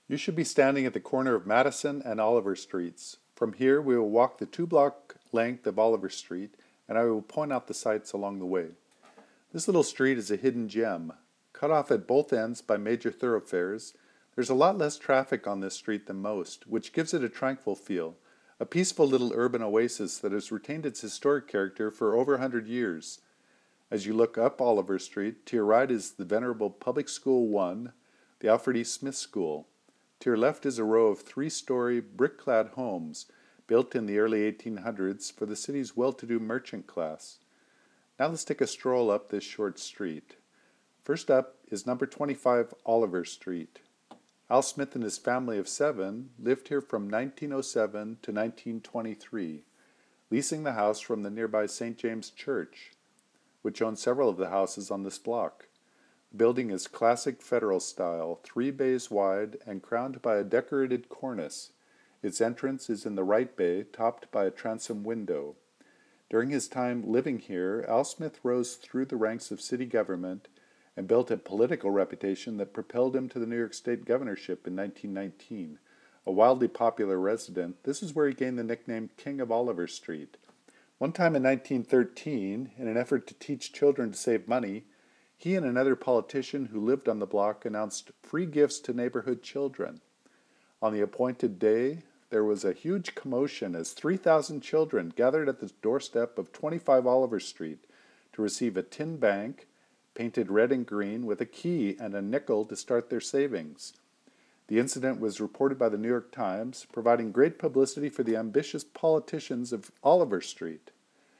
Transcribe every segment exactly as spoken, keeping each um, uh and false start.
You should be standing at the corner of Madison and Oliver Streets. From here, we will walk the two block length of Oliver Street, and I will point out the sights along the way. This little street is a hidden gem. Cut off at both ends by major thoroughfares, there's a lot less traffic on this street than most, which gives it a tranquil feel, a peaceful little urban oasis that has retained its historic character for over a hundred years. As you look up Oliver Street, to your right is the venerable Public School one, the Alfred E. Smith School. To your left is a row of three-story, brick-clad homes built in the early eighteen hundreds for the city's well-to-do merchant class. Now let's take a stroll up this short street. First up is number twenty-five Oliver Street. Al Smith and his family of seven lived here from nineteen oh seven to nineteen twenty-three, leasing the house from the nearby Saint James Church, which owned several of the houses on this block. The building is classic Federal style, three bays wide and crowned by a decorated cornice. Its entrance is in the right bay, topped by a transom window. During his time living here, Al Smith rose through the ranks of city government and built a political reputation that propelled him to the New York State governorship in nineteen nineteen. A wildly popular resident, this is where he gained the nickname King of Oliver Street. One time in nineteen thirteen, in an effort to teach children to save money, he and another politician who lived on the block announced free gifts to neighborhood children. On the appointed day, there was a huge commotion as three thousand children gathered at the doorstep of twenty-five Oliver Street to receive a tin bank, painted red and green, with a key and a nickel to start their savings. The incident was reported by the New York Times, providing great publicity for the ambitious politicians of Oliver Street.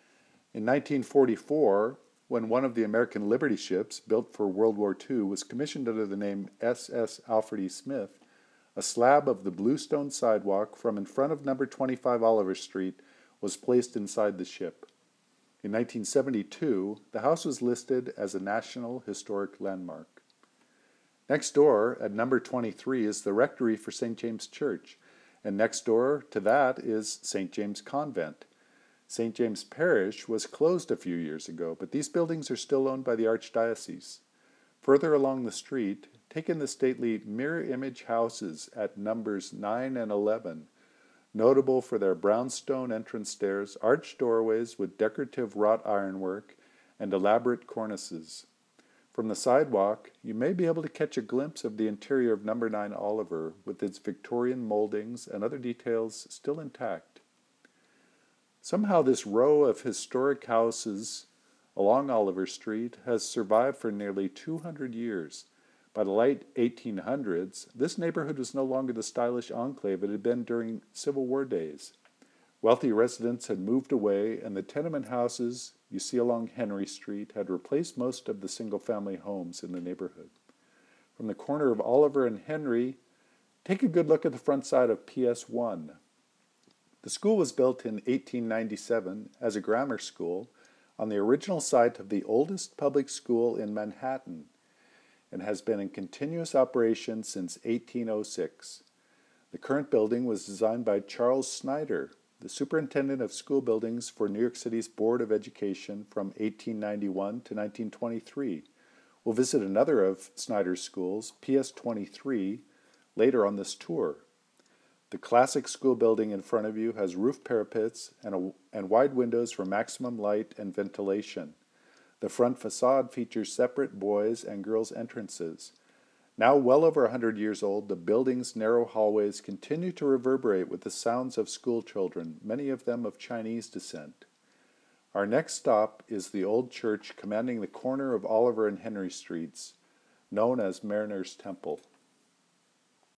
In nineteen forty-four, when one of the American Liberty ships, built for World War Two, was commissioned under the name S S Alfred E. Smith, a slab of the bluestone sidewalk from in front of number twenty-five Oliver Street was placed inside the ship. In nineteen seventy-two, the house was listed as a National Historic Landmark. Next door, at number twenty-three, is the rectory for Saint James Church, and next door to that is Saint James Convent. Saint James Parish was closed a few years ago, but these buildings are still owned by the Archdiocese. Further along the street, take in the stately mirror image houses at numbers nine and eleven, notable for their brownstone entrance stairs, arched doorways with decorative wrought ironwork, and elaborate cornices. From the sidewalk, you may be able to catch a glimpse of the interior of number nine Oliver, with its Victorian moldings and other details still intact. Somehow this row of historic houses along Oliver Street has survived for nearly two hundred years. By the late eighteen hundreds, this neighborhood was no longer the stylish enclave it had been during Civil War days. Wealthy residents had moved away, and the tenement houses you see along Henry Street had replaced most of the single-family homes in the neighborhood. From the corner of Oliver and Henry, take a good look at the front side of P S one. The school was built in eighteen ninety-seven as a grammar school on the original site of the oldest public school in Manhattan and has been in continuous operation since eighteen oh six. The current building was designed by Charles Snyder, the superintendent of school buildings for New York City's Board of Education from eighteen ninety-one to nineteen twenty-three. We'll visit another of Snyder's schools, P S twenty-three, later on this tour. The classic school building in front of you has roof parapets and, a, and wide windows for maximum light and ventilation. The front facade features separate boys' and girls' entrances. Now well over a hundred years old, the building's narrow hallways continue to reverberate with the sounds of school children, many of them of Chinese descent. Our next stop is the old church commanding the corner of Oliver and Henry Streets, known as Mariner's Temple.